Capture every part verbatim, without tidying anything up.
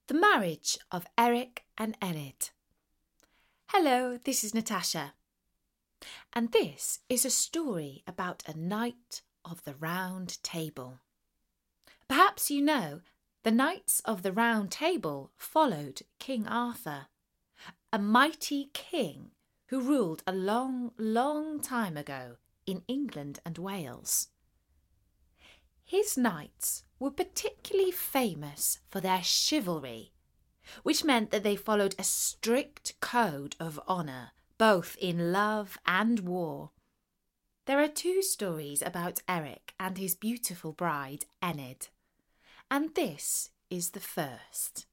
The Marriage of Eric and Enid. Hello, this is Natasha, and this is a story about a knight of the Round Table. Perhaps you know the Knights of the Round Table followed King Arthur, a mighty king who ruled a long, long time ago in England and Wales. His knights were particularly famous for their chivalry, which meant that they followed a strict code of honour, both in love and war. There are two stories about Eric and his beautiful bride, Enid, and this is the first.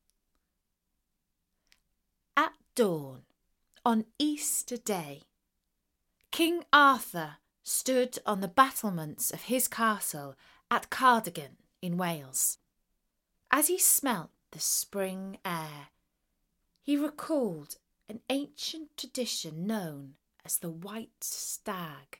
At dawn, on Easter Day, King Arthur stood on the battlements of his castle at Cardigan in Wales. As he smelt the spring air, he recalled an ancient tradition known as the White Stag.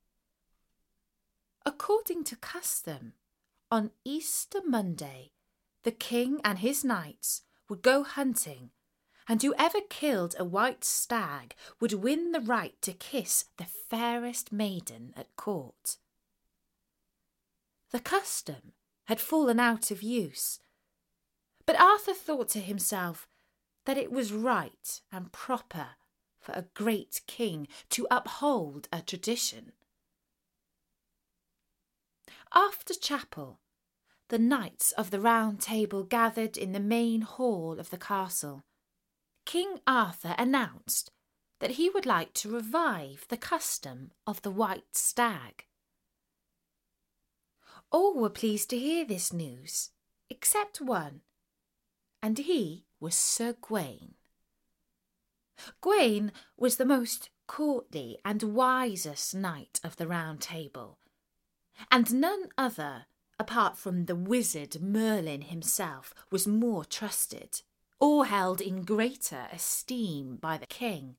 According to custom, on Easter Monday, the king and his knights would go hunting, and whoever killed a white stag would win the right to kiss the fairest maiden at court. The custom had fallen out of use, but Arthur thought to himself that it was right and proper for a great king to uphold a tradition. After chapel, the Knights of the Round Table gathered in the main hall of the castle. King Arthur announced that he would like to revive the custom of the white stag. All were pleased to hear this news, except one, and he was Sir Gawain. Gawain was the most courtly and wisest knight of the Round Table, and none other, apart from the wizard Merlin himself, was more trusted or held in greater esteem by the king.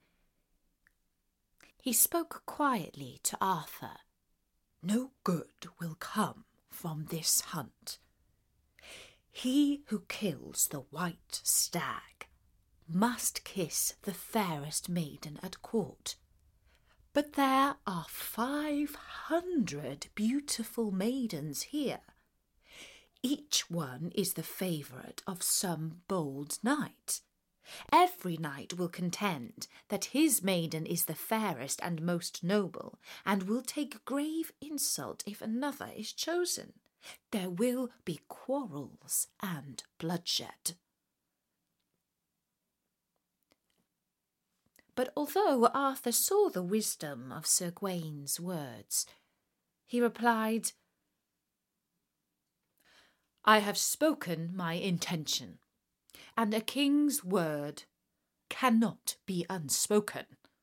He spoke quietly to Arthur. "No good will come from this hunt. He who kills the white stag must kiss the fairest maiden at court. But there are five hundred beautiful maidens here. Each one is the favourite of some bold knight. Every knight will contend that his maiden is the fairest and most noble, and will take grave insult if another is chosen. There will be quarrels and bloodshed." But although Arthur saw the wisdom of Sir Gawain's words, he replied, "I have spoken my intention, and a king's word cannot be unspoken."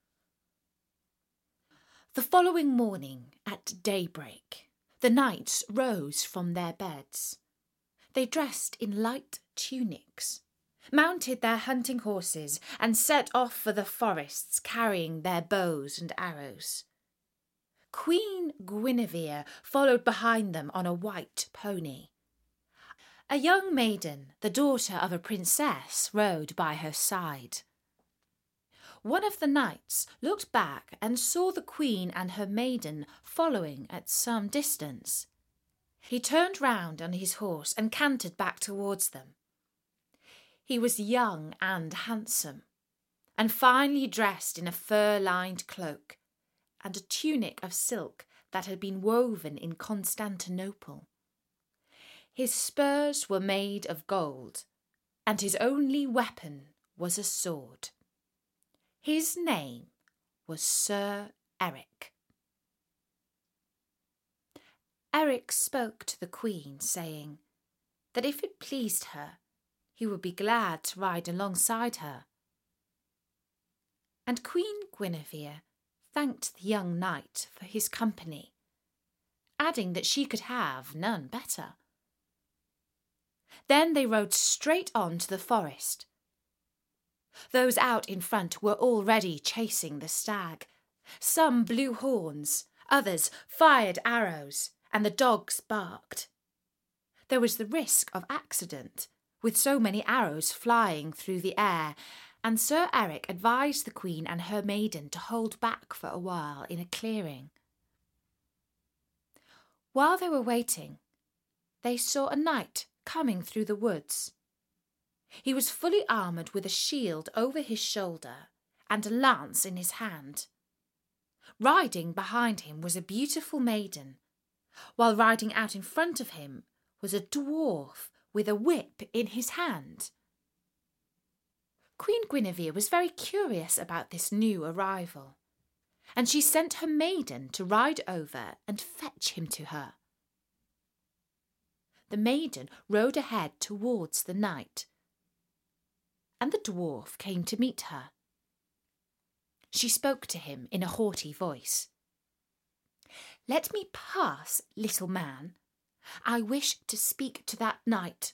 The following morning, at daybreak, the knights rose from their beds. They dressed in light tunics, mounted their hunting horses, and set off for the forests carrying their bows and arrows. Queen Guinevere followed behind them on a white pony. A young maiden, the daughter of a princess, rode by her side. One of the knights looked back and saw the queen and her maiden following at some distance. He turned round on his horse and cantered back towards them. He was young and handsome, and finely dressed in a fur-lined cloak and a tunic of silk that had been woven in Constantinople. His spurs were made of gold, and his only weapon was a sword. His name was Sir Eric. Eric spoke to the Queen, saying that if it pleased her, he would be glad to ride alongside her. And Queen Guinevere thanked the young knight for his company, adding that she could have none better. Then they rode straight on to the forest. Those out in front were already chasing the stag. Some blew horns, others fired arrows, and the dogs barked. There was the risk of accident, with so many arrows flying through the air, and Sir Eric advised the Queen and her maiden to hold back for a while in a clearing. While they were waiting, they saw a knight coming through the woods. He was fully armoured with a shield over his shoulder and a lance in his hand. Riding behind him was a beautiful maiden, while riding out in front of him was a dwarf with a whip in his hand. Queen Guinevere was very curious about this new arrival, and she sent her maiden to ride over and fetch him to her. The maiden rode ahead towards the knight, and the dwarf came to meet her. She spoke to him in a haughty voice. "Let me pass, little man. I wish to speak to that knight."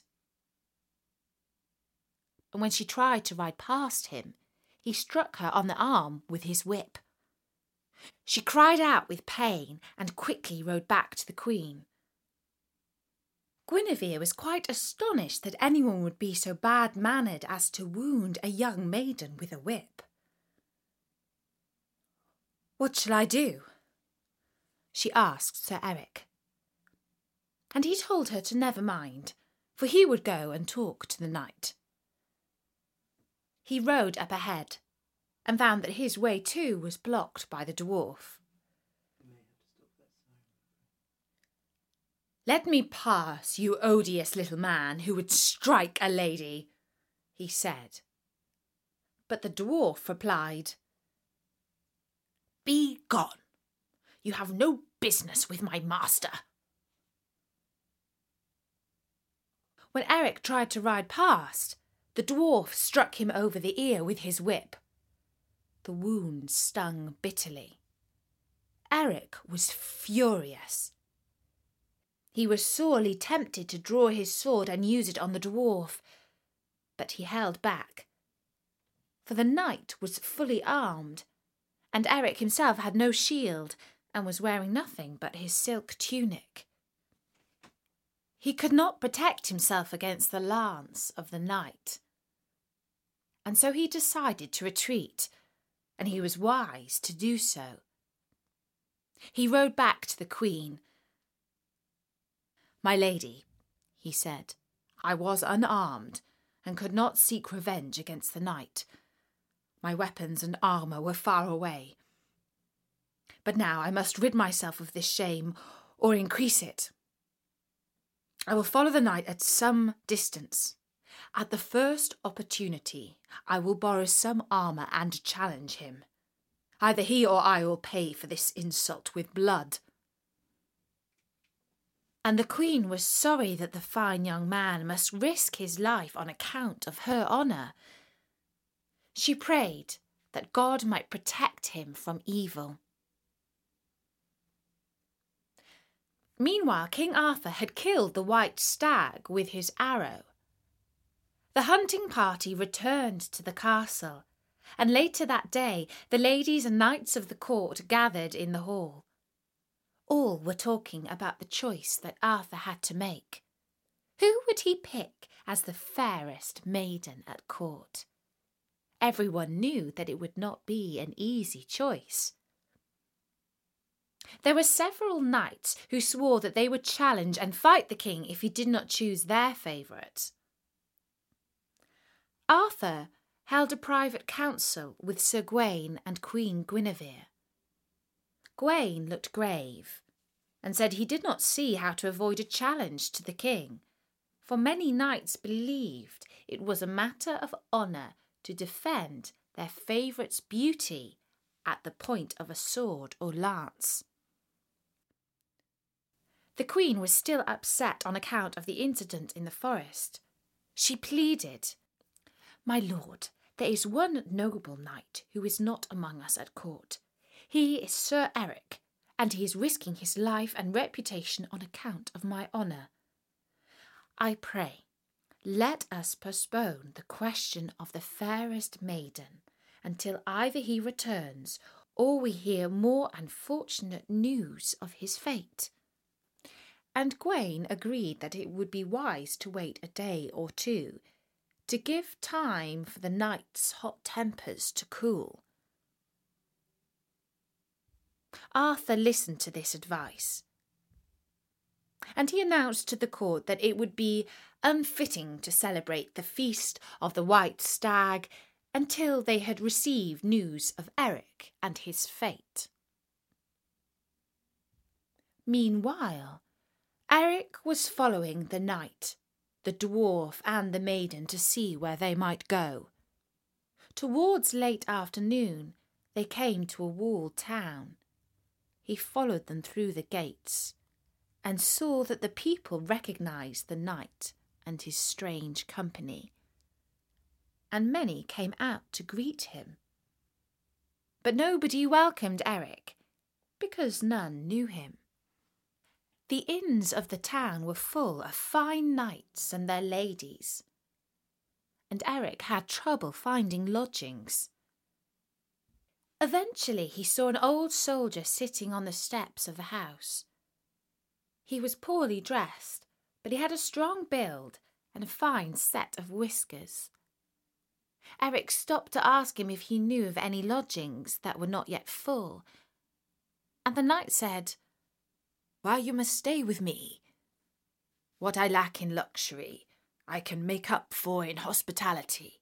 And when she tried to ride past him, he struck her on the arm with his whip. She cried out with pain and quickly rode back to the Queen. Guinevere was quite astonished that anyone would be so bad-mannered as to wound a young maiden with a whip. "What shall I do?" she asked Sir Eric. And he told her to never mind, for he would go and talk to the knight. He rode up ahead and found that his way too was blocked by the dwarf. "Let me pass, you odious little man who would strike a lady," he said. But the dwarf replied, "Be gone. You have no business with my master." When Eric tried to ride past, the dwarf struck him over the ear with his whip. The wound stung bitterly. Eric was furious. He was sorely tempted to draw his sword and use it on the dwarf, but he held back, for the knight was fully armed, and Eric himself had no shield and was wearing nothing but his silk tunic. He could not protect himself against the lance of the knight, and so he decided to retreat, and he was wise to do so. He rode back to the Queen. "My lady," he said, "I was unarmed and could not seek revenge against the knight. My weapons and armour were far away. But now I must rid myself of this shame or increase it. I will follow the knight at some distance. At the first opportunity, I will borrow some armour and challenge him. Either he or I will pay for this insult with blood." And the Queen was sorry that the fine young man must risk his life on account of her honour. She prayed that God might protect him from evil. Meanwhile, King Arthur had killed the white stag with his arrow. The hunting party returned to the castle, and later that day the ladies and knights of the court gathered in the hall. All were talking about the choice that Arthur had to make. Who would he pick as the fairest maiden at court? Everyone knew that it would not be an easy choice. There were several knights who swore that they would challenge and fight the king if he did not choose their favourite. Arthur held a private council with Sir Gawain and Queen Guinevere. Gawain looked grave and said he did not see how to avoid a challenge to the king, for many knights believed it was a matter of honour to defend their favourite's beauty at the point of a sword or lance. The Queen was still upset on account of the incident in the forest. She pleaded, "My lord, there is one noble knight who is not among us at court. He is Sir Eric, and he is risking his life and reputation on account of my honour. I pray, let us postpone the question of the fairest maiden until either he returns or we hear more unfortunate news of his fate." and Gawain agreed that it would be wise to wait a day or two to give time for the knight's hot tempers to cool. Arthur listened to this advice, and he announced to the court that it would be unfitting to celebrate the feast of the White Stag until they had received news of Eric and his fate. Meanwhile, Eric was following the knight, the dwarf and the maiden to see where they might go. Towards late afternoon, they came to a walled town. He followed them through the gates and saw that the people recognised the knight and his strange company, and many came out to greet him. But nobody welcomed Eric, because none knew him. The inns of the town were full of fine knights and their ladies, and Eric had trouble finding lodgings. Eventually he saw an old soldier sitting on the steps of the house. He was poorly dressed, but he had a strong build and a fine set of whiskers. Eric stopped to ask him if he knew of any lodgings that were not yet full, and the knight said, "Why, you must stay with me. What I lack in luxury, I can make up for in hospitality."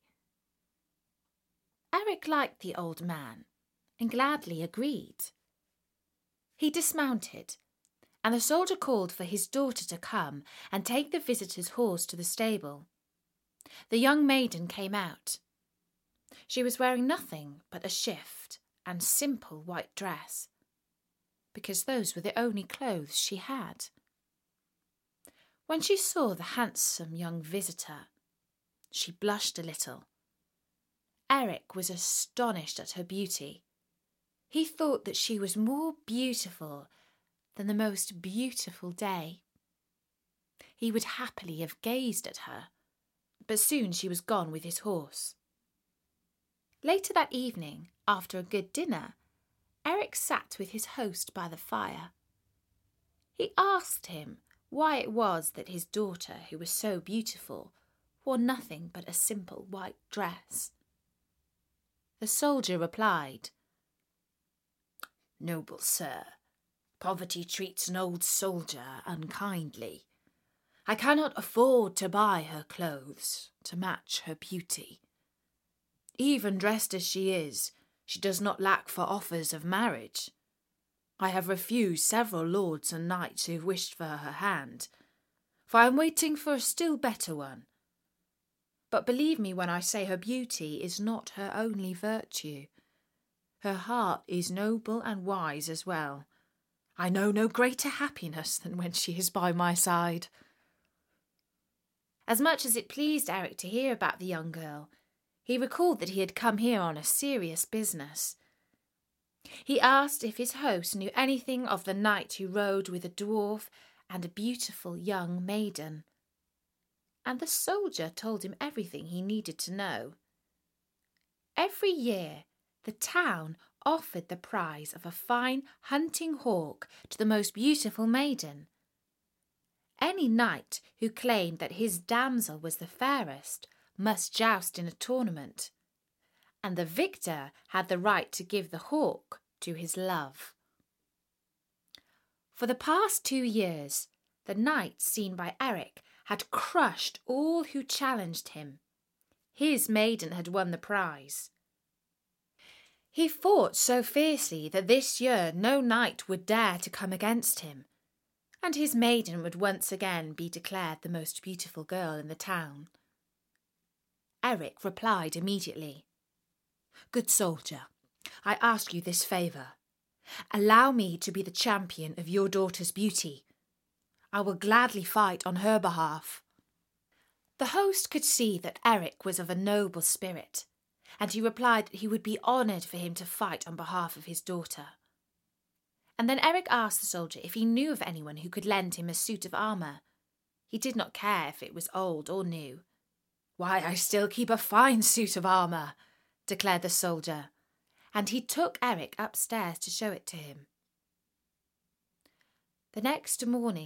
Eric liked the old man and gladly agreed. He dismounted, and the soldier called for his daughter to come and take the visitor's horse to the stable. The young maiden came out. She was wearing nothing but a shift and simple white dress, because those were the only clothes she had. When she saw the handsome young visitor, she blushed a little. Eric was astonished at her beauty. He thought that she was more beautiful than the most beautiful day. He would happily have gazed at her, but soon she was gone with his horse. Later that evening, after a good dinner, Eric sat with his host by the fire. He asked him why it was that his daughter, who was so beautiful, wore nothing but a simple white dress. The soldier replied, "Noble sir, poverty treats an old soldier unkindly. I cannot afford to buy her clothes to match her beauty. Even dressed as she is, she does not lack for offers of marriage. I have refused several lords and knights who have wished for her hand, for I am waiting for a still better one. But believe me when I say her beauty is not her only virtue. Her heart is noble and wise as well. I know no greater happiness than when she is by my side." As much as it pleased Eric to hear about the young girl, he recalled that he had come here on a serious business. He asked if his host knew anything of the knight who rode with a dwarf and a beautiful young maiden, and the soldier told him everything he needed to know. Every year, the town offered the prize of a fine hunting hawk to the most beautiful maiden. Any knight who claimed that his damsel was the fairest must joust in a tournament, and the victor had the right to give the hawk to his love. For the past two years, the knight seen by Eric had crushed all who challenged him. His maiden had won the prize. He fought so fiercely that this year no knight would dare to come against him, and his maiden would once again be declared the most beautiful girl in the town. Eric replied immediately, "Good soldier, I ask you this favour. Allow me to be the champion of your daughter's beauty. I will gladly fight on her behalf." The host could see that Eric was of a noble spirit, and he replied that he would be honoured for him to fight on behalf of his daughter. And then Eric asked the soldier if he knew of anyone who could lend him a suit of armour. He did not care if it was old or new. "Why, I still keep a fine suit of armour," declared the soldier, and he took Eric upstairs to show it to him. The next morning,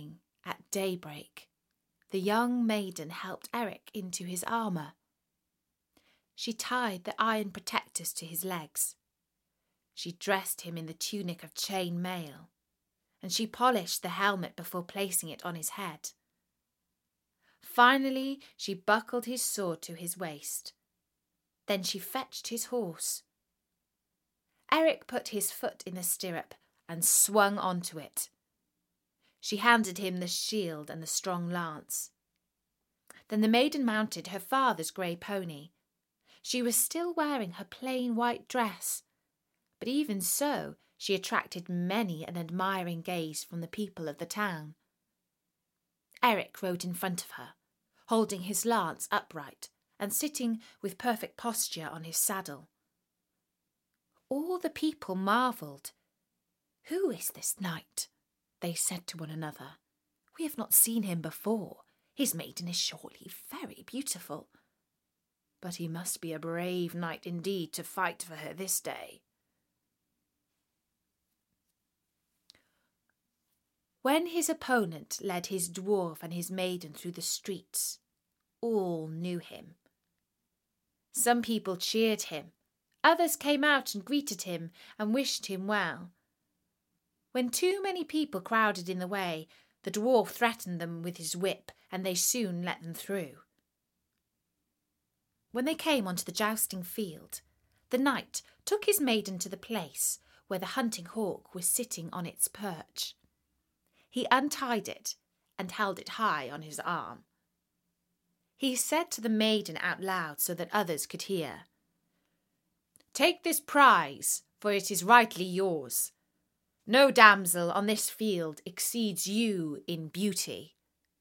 At daybreak, the young maiden helped Eric into his armour. She tied the iron protectors to his legs. She dressed him in the tunic of chain mail, and she polished the helmet before placing it on his head. Finally, she buckled his sword to his waist. Then she fetched his horse. Eric put his foot in the stirrup and swung onto it. She handed him the shield and the strong lance. Then the maiden mounted her father's grey pony. She was still wearing her plain white dress, but even so she attracted many an admiring gaze from the people of the town. Eric rode in front of her, holding his lance upright and sitting with perfect posture on his saddle. All the people marvelled. "Who is this knight?" they said to one another. "We have not seen him before. His maiden is surely very beautiful. But he must be a brave knight indeed to fight for her this day." When his opponent led his dwarf and his maiden through the streets, all knew him. Some people cheered him. Others came out and greeted him and wished him well. When too many people crowded in the way, the dwarf threatened them with his whip, and they soon let them through. When they came onto the jousting field, the knight took his maiden to the place where the hunting hawk was sitting on its perch. He untied it and held it high on his arm. He said to the maiden out loud so that others could hear, "Take this prize, for it is rightly yours. No damsel on this field exceeds you in beauty."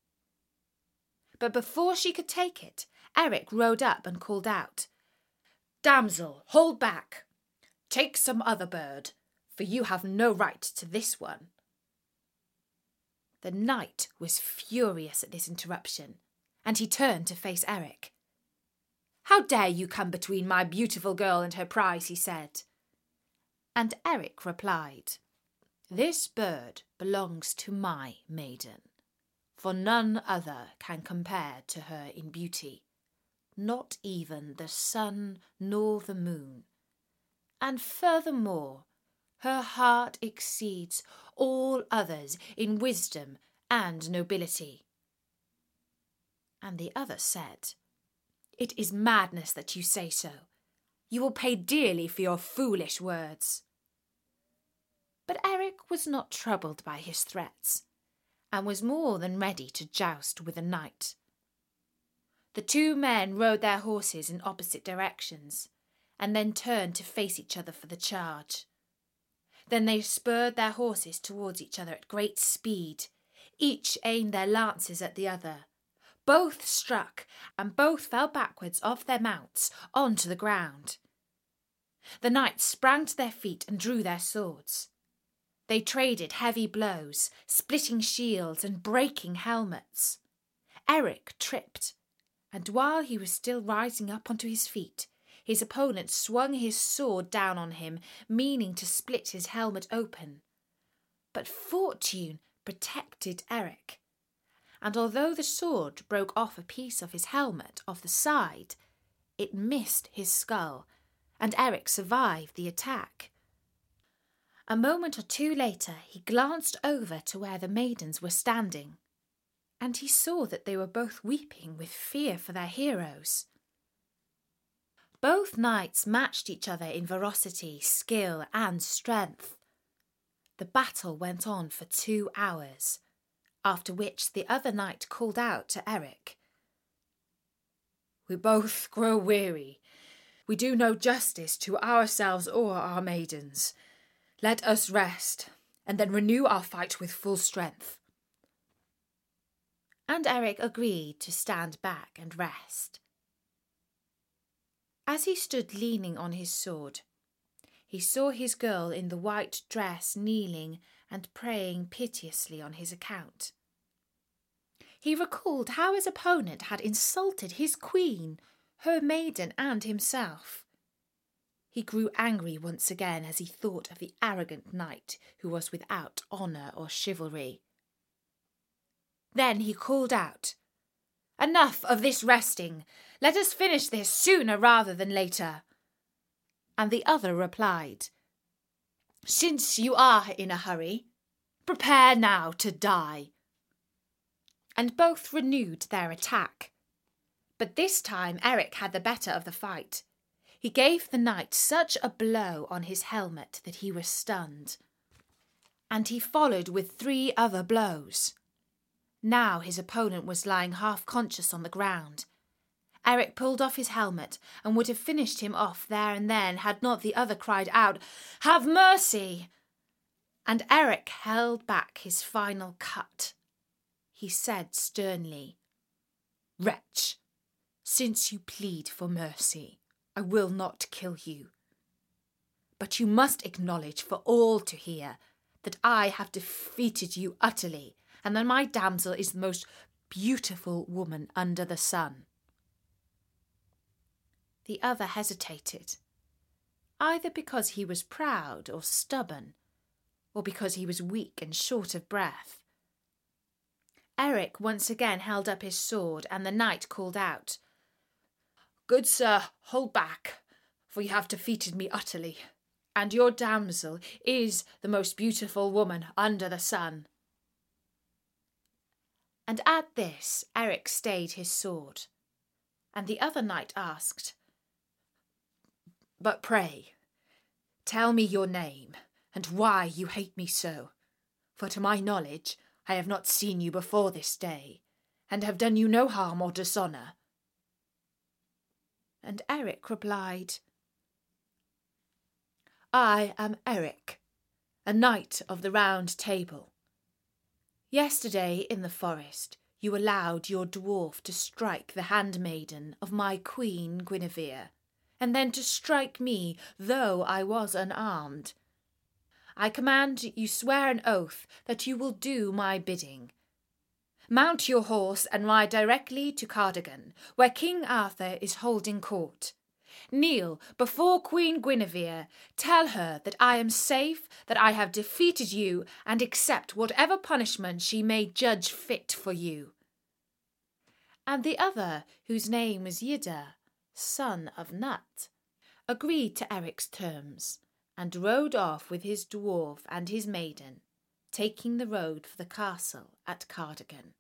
But before she could take it, Eric rode up and called out, "Damsel, hold back. Take some other bird, for you have no right to this one." The knight was furious at this interruption, and he turned to face Eric. "How dare you come between my beautiful girl and her prize?" he said. And Eric replied, "This bird belongs to my maiden, for none other can compare to her in beauty, not even the sun nor the moon. And furthermore, her heart exceeds all others in wisdom and nobility." And the other said, "It is madness that you say so. You will pay dearly for your foolish words." But Eric was not troubled by his threats, and was more than ready to joust with the knight. The two men rode their horses in opposite directions, and then turned to face each other for the charge. Then they spurred their horses towards each other at great speed. Each aimed their lances at the other. Both struck, and both fell backwards off their mounts onto the ground. The knights sprang to their feet and drew their swords. They traded heavy blows, splitting shields and breaking helmets. Eric tripped, and while he was still rising up onto his feet, his opponent swung his sword down on him, meaning to split his helmet open. But fortune protected Eric, and although the sword broke off a piece of his helmet off the side, it missed his skull, and Eric survived the attack. A moment or two later he glanced over to where the maidens were standing, and he saw that they were both weeping with fear for their heroes. Both knights matched each other in ferocity, skill, and strength. The battle went on for two hours, after which the other knight called out to Eric, "We both grow weary. We do no justice to ourselves or our maidens. Let us rest, and then renew our fight with full strength." And Eric agreed to stand back and rest. As he stood leaning on his sword, he saw his girl in the white dress kneeling and praying piteously on his account. He recalled how his opponent had insulted his queen, her maiden, and himself. He grew angry once again as he thought of the arrogant knight who was without honour or chivalry. Then he called out, "Enough of this resting. Let us finish this sooner rather than later." And the other replied, "Since you are in a hurry, prepare now to die." And both renewed their attack. But this time Eric had the better of the fight. He gave the knight such a blow on his helmet that he was stunned. And he followed with three other blows. Now his opponent was lying half conscious on the ground. Eric pulled off his helmet and would have finished him off there and then had not the other cried out, "Have mercy!" And Eric held back his final cut. He said sternly, "Wretch, since you plead for mercy, I will not kill you. But you must acknowledge for all to hear that I have defeated you utterly, and that my damsel is the most beautiful woman under the sun." The other hesitated, either because he was proud or stubborn, or because he was weak and short of breath. Eric once again held up his sword, and the knight called out, "Good sir, hold back, for you have defeated me utterly, and your damsel is the most beautiful woman under the sun." And at this Eric stayed his sword, and the other knight asked, "But pray, tell me your name, and why you hate me so, for to my knowledge I have not seen you before this day, and have done you no harm or dishonour." And Eric replied, "I am Eric, a knight of the Round Table. Yesterday in the forest you allowed your dwarf to strike the handmaiden of my queen Guinevere, and then to strike me, though I was unarmed. I command you swear an oath that you will do my bidding. Mount your horse and ride directly to Cardigan, where King Arthur is holding court. Kneel before Queen Guinevere, tell her that I am safe, that I have defeated you, and accept whatever punishment she may judge fit for you." And the other, whose name was Yida, son of Nut, agreed to Eric's terms, and rode off with his dwarf and his maiden, taking the road for the castle at Cardigan.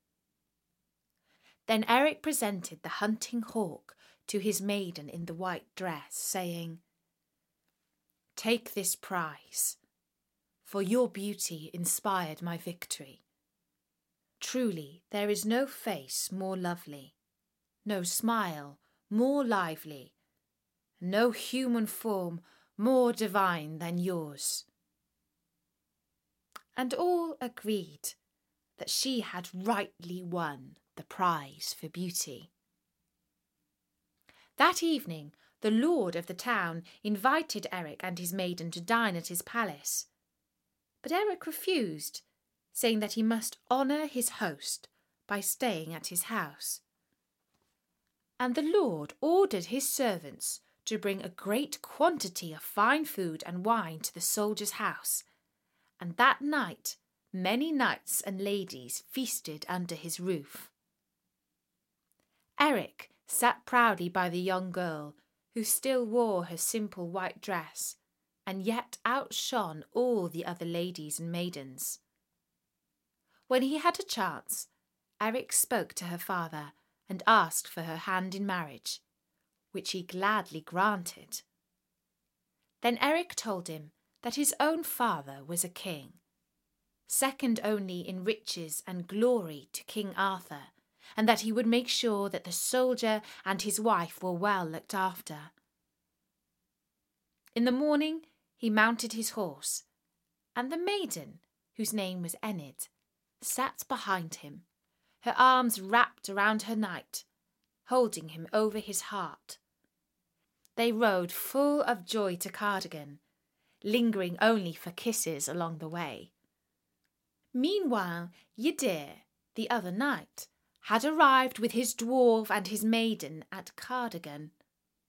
Then Eric presented the hunting hawk to his maiden in the white dress, saying, "Take this prize, for your beauty inspired my victory. Truly there is no face more lovely, no smile more lively, no human form more divine than yours." And all agreed that she had rightly won the prize for beauty. That evening the lord of the town invited Eric and his maiden to dine at his palace, but Eric refused, saying that he must honour his host by staying at his house. And the lord ordered his servants to bring a great quantity of fine food and wine to the soldier's house, and that night many knights and ladies feasted under his roof. Eric sat proudly by the young girl, who still wore her simple white dress, and yet outshone all the other ladies and maidens. When he had a chance, Eric spoke to her father and asked for her hand in marriage, which he gladly granted. Then Eric told him that his own father was a king, second only in riches and glory to King Arthur, and that he would make sure that the soldier and his wife were well looked after. In the morning he mounted his horse, and the maiden, whose name was Enid, sat behind him, her arms wrapped around her knight, holding him over his heart. They rode full of joy to Cardigan, lingering only for kisses along the way. Meanwhile, Ydir, the other knight, had arrived with his dwarf and his maiden at Cardigan.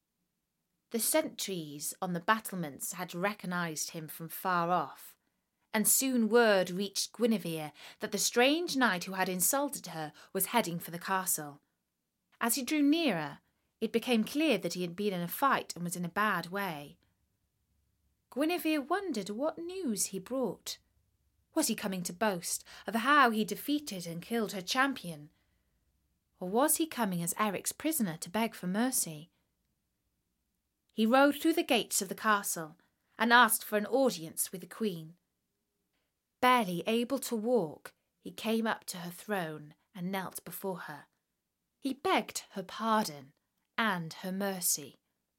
The sentries on the battlements had recognised him from far off, and soon word reached Guinevere that the strange knight who had insulted her was heading for the castle. As he drew nearer, it became clear that he had been in a fight and was in a bad way. Guinevere wondered what news he brought. Was he coming to boast of how he defeated and killed her champion? Or was he coming as Eric's prisoner to beg for mercy? He rode through the gates of the castle and asked for an audience with the queen. Barely able to walk, he came up to her throne and knelt before her. He begged her pardon and her mercy.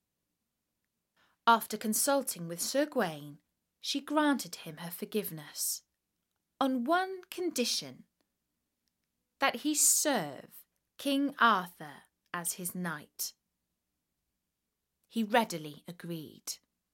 After consulting with Sir Gawain, she granted him her forgiveness, on one condition, that he serve King Arthur as his knight. He readily agreed.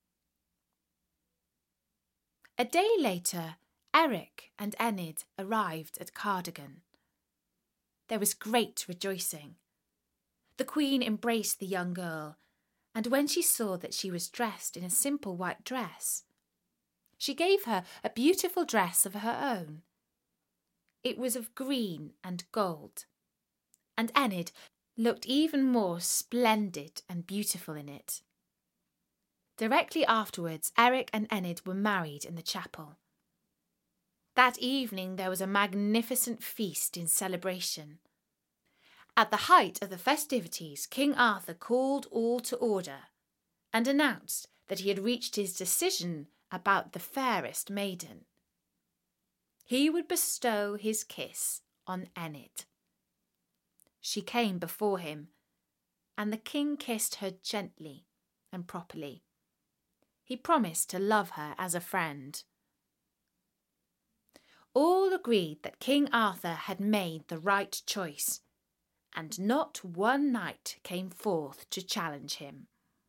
A day later, Eric and Enid arrived at Cardigan. There was great rejoicing. The queen embraced the young girl, and when she saw that she was dressed in a simple white dress, she gave her a beautiful dress of her own. It was of green and gold, and Enid looked even more splendid and beautiful in it. Directly afterwards, Eric and Enid were married in the chapel. That evening there was a magnificent feast in celebration. At the height of the festivities, King Arthur called all to order and announced that he had reached his decision about the fairest maiden. He would bestow his kiss on Enid. She came before him, and the king kissed her gently and properly. He promised to love her as a friend. All agreed that King Arthur had made the right choice, and not one knight came forth to challenge him.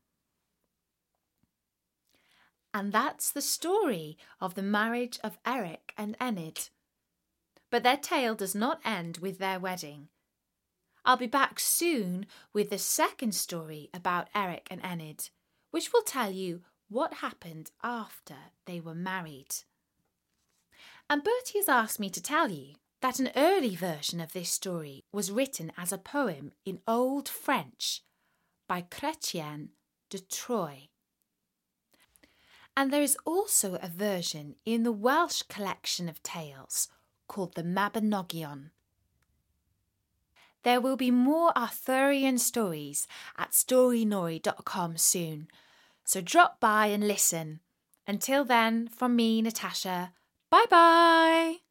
And that's the story of the marriage of Eric and Enid. But their tale does not end with their wedding. I'll be back soon with the second story about Eric and Enid, which will tell you what happened after they were married. And Bertie has asked me to tell you that an early version of this story was written as a poem in Old French by Chrétien de Troyes. And there is also a version in the Welsh collection of tales called the Mabinogion. There will be more Arthurian stories at storynori dot com soon, so drop by and listen. Until then, from me, Natasha, bye bye!